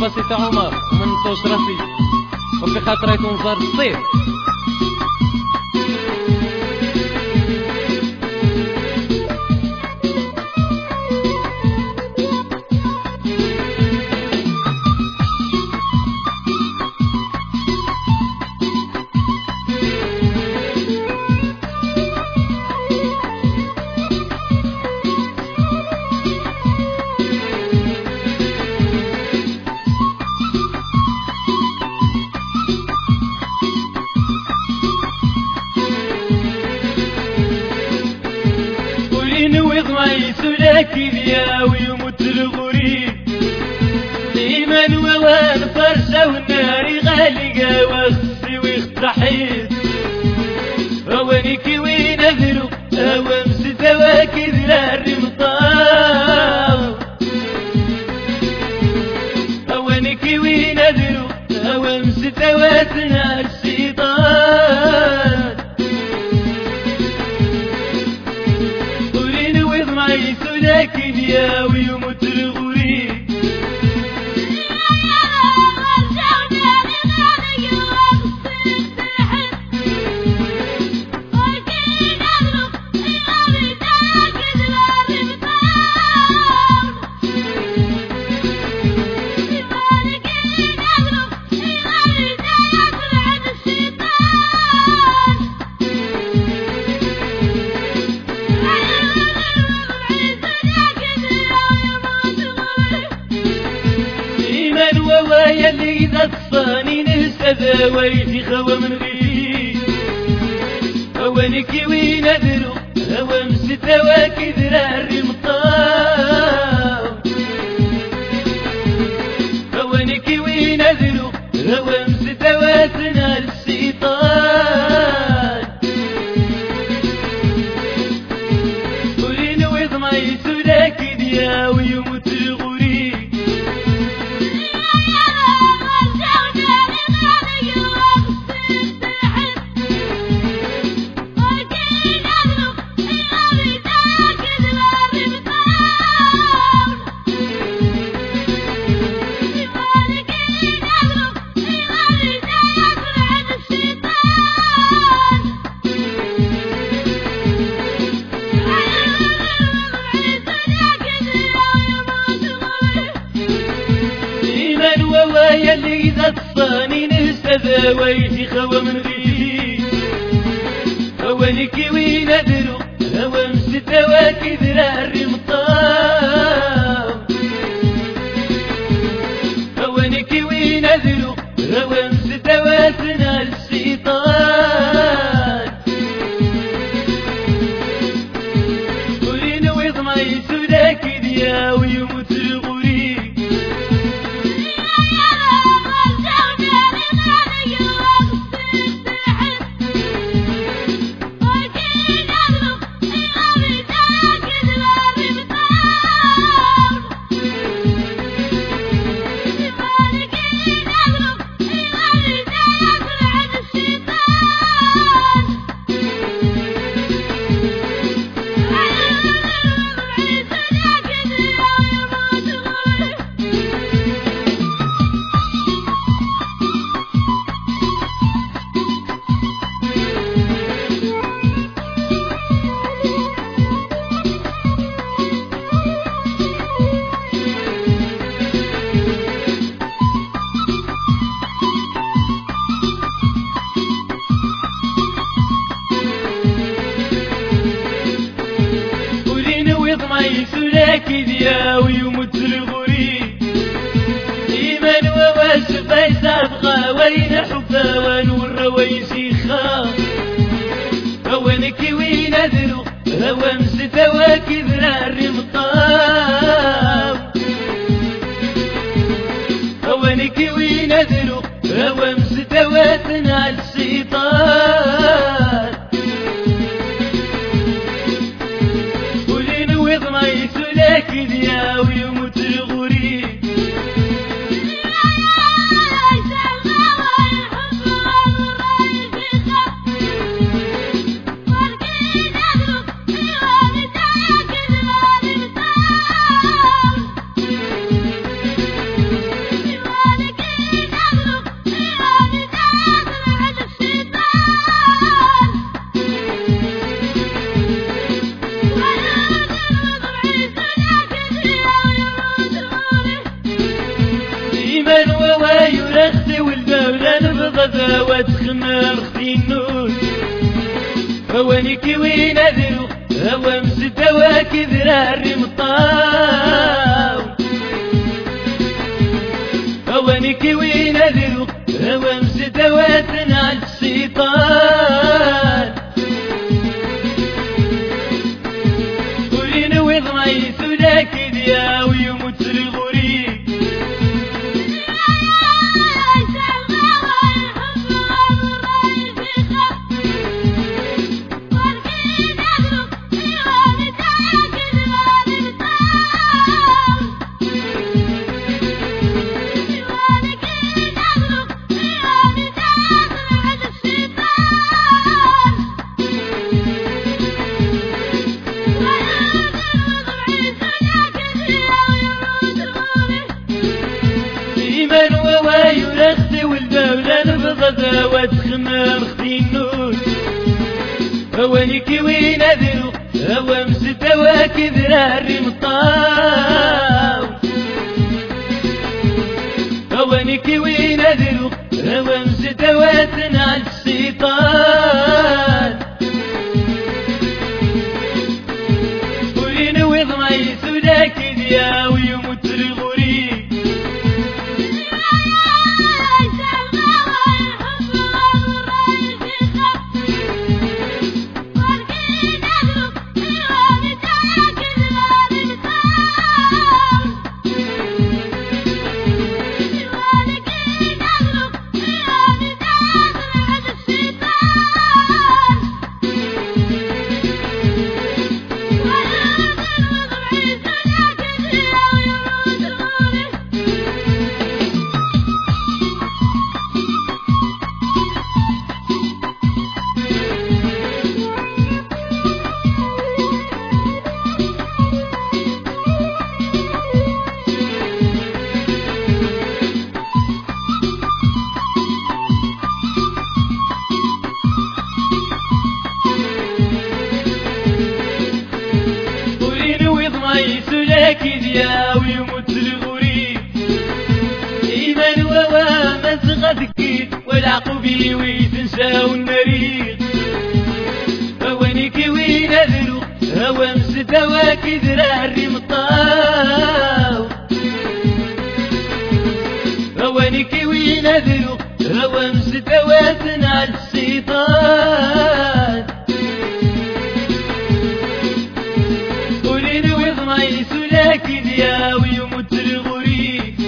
هما سي تاع عمر ومن توش راسي وفي خاطري تنظر الصيف. لكن يا ويموت الغريب ديما ووان فرشة والنار غالقة واخسي ويخترحيد هوانيكي وين اذرو هوامس تواكد للرمطان هوانيكي وين اذرو هوامس تواتنا الشيطان لكن يا ويموت الغريب ويا اللي إذا تصاني نهسد ويجي خوا من غيري هوانيكي وين أذرو هوامس تواكد للرمطان هوانيكي وين أذرو هوامس تواتنا الشيطان قولين وضميت لكن يا ويموت الغريب ويا اللي إذا تصاني نهسد ويجي خوا من غيري هوانيكي وين أذرو هوامس تواكد للرمطان هوانيكي وين أذرو هوامس تواتنا الشيطان قولين وضميت لكن يا ويموت الغريب لكن يا ويموت الغريب إيمان وواش فايز أبغى وين حبا ونور ويشيخا هوانيكي وين أذرو هوامس تواكد للرمطان هوانيكي وين أذرو هوامس تواتنا الشيطان لكن يا ويموت الغريب غدا وتخمر اختي النور هواني كي نذرو هوا مسدوا كذرا الرمطاو هواني كي نذرو هوا مسدوا تنعل الشيطان قولين وضعي سوداك ديا ويموت الغريب غدا وتخمر اختي النور هواني كي نذرو هوا مسدوا كذرا الرمطاو هواني كي نذرو هوا مسدوا تنعل الشيطان قولين وضعي سوداك ديا ويموت الغريب يا ويموت الغريب إيمان ووا مزغدك والعقبي ويتنساو المريض هواني كي نذرو هوا مسدوا كذرا الرمطاو هواني كي نذرو هوا مسدوا تنعل الشيطان قولين وضمعي سلاك ديا ويموت الغريب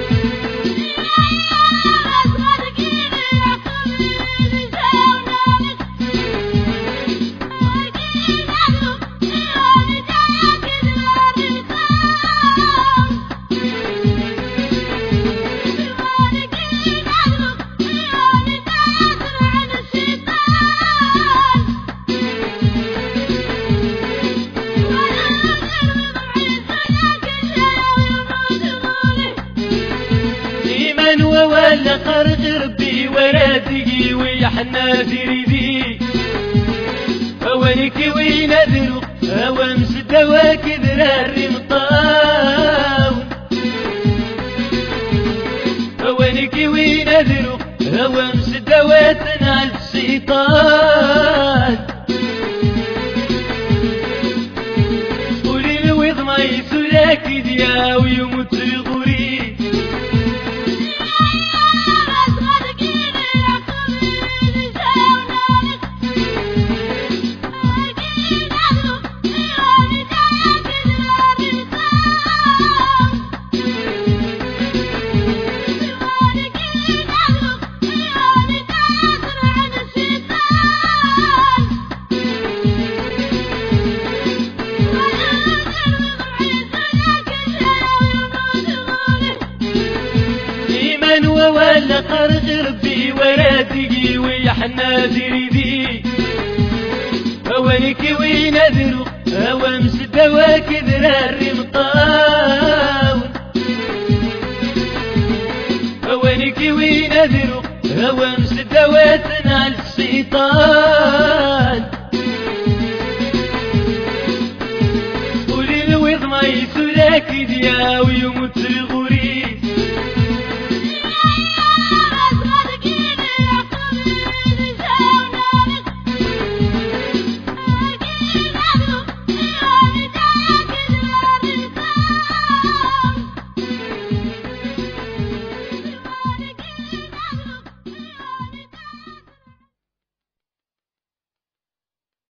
ولا قرق ربي ولا تجي ويحنا زريدي هواني كي نذرو هوا مسدوا كذرا الرمطاو هواني كي نذرو هوا مسدوا تنعل الشيطان قولي وضمعي سلاك ديا ويموت الغريب ولا قرق ربي ولا تجي ويحنا زريدي هواني كي نذرو هوا مسدوا كذرا الرمطاو هواني كي نذرو هوا مسدوا تنعل الشيطان قولي وضمعي سلاك ديا ويموت الغريب